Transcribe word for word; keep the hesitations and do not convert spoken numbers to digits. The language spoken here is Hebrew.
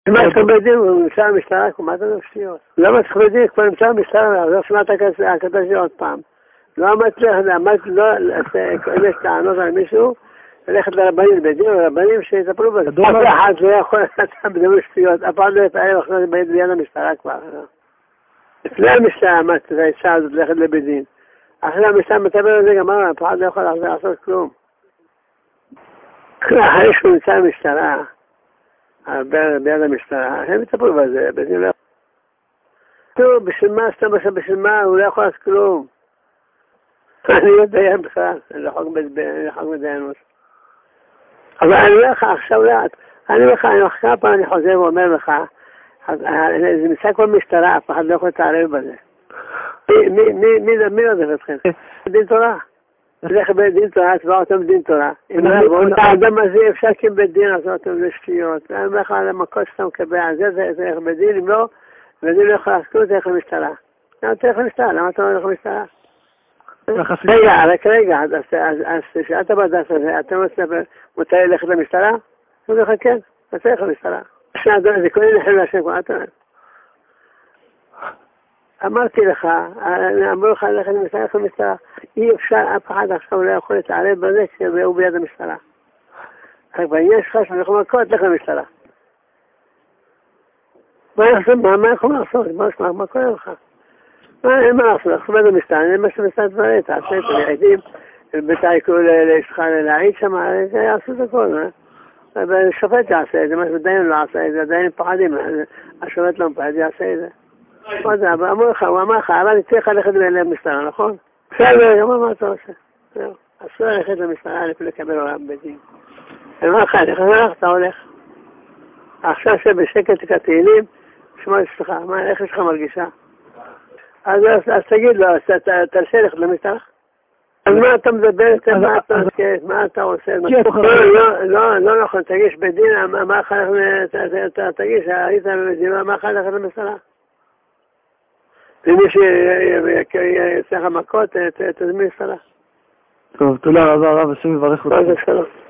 למה צריך בדין? הוא נמצא במשטרה, מה אתה נפשיות? למה צריך בדין? כבר נמצא במשטרה, לא שמעת הקדוש עוד פעם. לא אמרתי לך, אמרתי לא, אם יש טענות על מישהו, ללכת לרבנים, בדין או לרבנים שיטפלו בזה. אף אחד לא יכול לצאת בדין שטויות, אף אחד לא יתערב אחרי זה ביד המשטרה כבר. לפני המשטרה אמרתי את האישה הזאת ללכת לבדין. אחרי המשטרה מטפל על זה גמר, אף אחד לא יכול לעשות כלום. אחרי שהוא נמצא במשטרה, ביד המשטרה, הם יטפלו בזה, בדין לא יכול. בשביל מה, סתם בשביל מה, הוא לא יכול לעשות כלום. אני לא דיין בכלל, אני לא חוק מדיינות. אבל אני אומר לך, עכשיו לאט, אני אומר לך, אני אומר לך, כמה פעם אני חוזר ואומר לך, זה נמצא כל משטרה, אף אחד לא יכול להתערב בזה. מי לא דרך אתכם? דין תורה. לך בדין תורה, צבא אותם דין תורה. אם האדם הזה אפשר כי בדין לעשות אותם לשטויות. אני אומר לך על המקום שאתה מקבל, זה צריך בדין, אם לא, בדין לא יכול לעשות, תלך למשטרה. למה תלך למשטרה? למה אתה לא הולך למשטרה? רגע, רק רגע, אז שאתה בדף הזה, אתה מותר ללכת למשטרה? הוא אומר לך כן, אתה תלך למשטרה. זה כל מיני חלק להשם, כבר אתה אומר. אמרתי לך, אמרו לך ללכת למשטרה, ללכת למשטרה. אי אפשר, אף אחד עכשיו לא יכול להתערב בזה כשהוא ביד המשטרה. רק בעניין שלך שאתה יכול מכות, לך למשטרה. מה יכול לעשות? מה קורה לך? אין מה לעשות, אנחנו בית המשטרה, אין מה שמשטרה דברים, תעשה את העדים, בתייקו לאשתך להעיד שם, יעשו את הכל, השופט יעשה את זה, מה שדיין לא עשה את זה, עדיין פחדים, השופט לא מפחד, יעשה את זה. מה זה, אמרו לך, הוא אמר לך, אבל אני צריך ללכת למשטרה, נכון? בסדר, אמר מה אתה עושה? אסור ללכת למשטרה לפני לקבל עולם בדין. אני אומר לך, אני חושב אתה הולך. עכשיו שבשקט את התהילים, שמע אצלך, איך יש לך מרגישה? אז תגיד לו, תרשה לך למשטרה? אז מה אתה מדבר, מה אתה עושה? לא, לא נכון, תגיש בדין, מה אחר לך, תגיש, היית בדין, מה אחר לך למשטרה? ומי שיצא לך מכות, תזמין משטרה. טוב, תודה רבה, רב, השם יברך אותך.